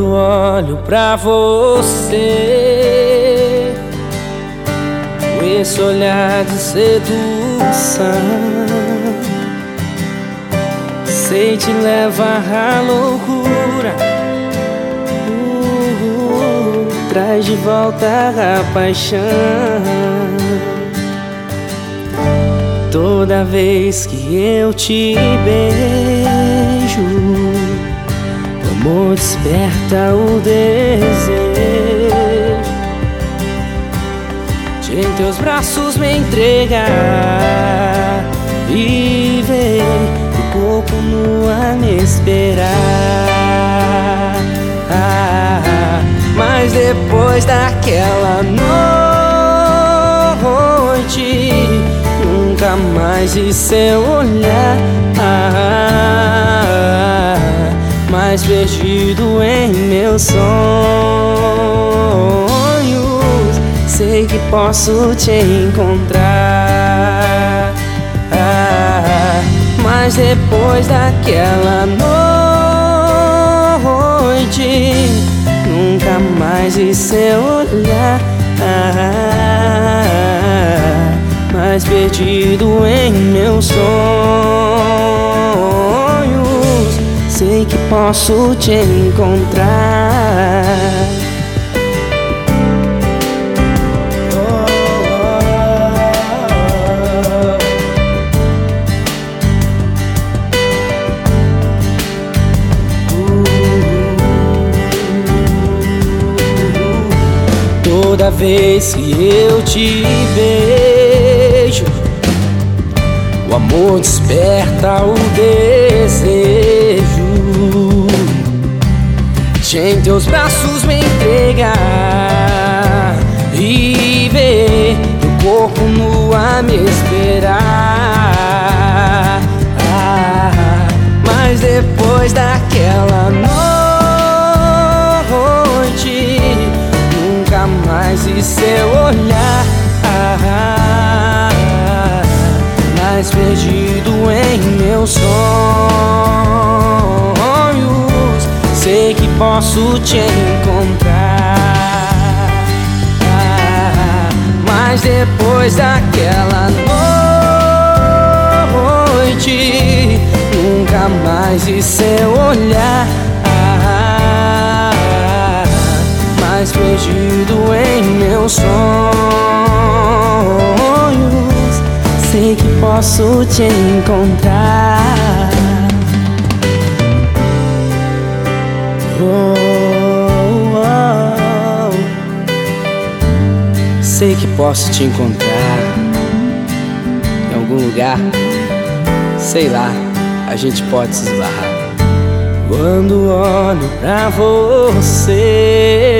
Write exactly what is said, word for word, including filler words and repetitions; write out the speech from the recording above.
Quando olho pra você, com esse olhar de sedução, sei te levar à loucura, uh, uh, traz de volta a paixão. Toda vez que eu te beijo, o amor desperta o desejo de em teus braços me entregar e ver o corpo nu a me esperar. Ah, mas depois daquela noite, nunca mais vi seu olhar, ah, mais perdido em meus sonhos. Sei que posso te encontrar, ah, mas depois daquela noite, nunca mais vi seu olhar, ah, mais perdido em meus sonhos. Sei que posso te encontrar. Oh, oh, oh. Uh, toda vez que eu te vejo, o amor desperta o desejo de em teus braços me entregar e ver teu corpo nu a me esperar. Ah, mas depois daquela noite, nunca mais vi seu olhar, ah, mais perdido em meus sonhos. Sei que posso te encontrar, ah, mas depois daquela noite, nunca mais vi seu olhar, ah, mais perdido em meus sonhos. Sei que posso te encontrar. Oh, oh, oh. Sei que posso te encontrar em algum lugar, sei lá, a gente pode se esbarrar. Quando olho pra você,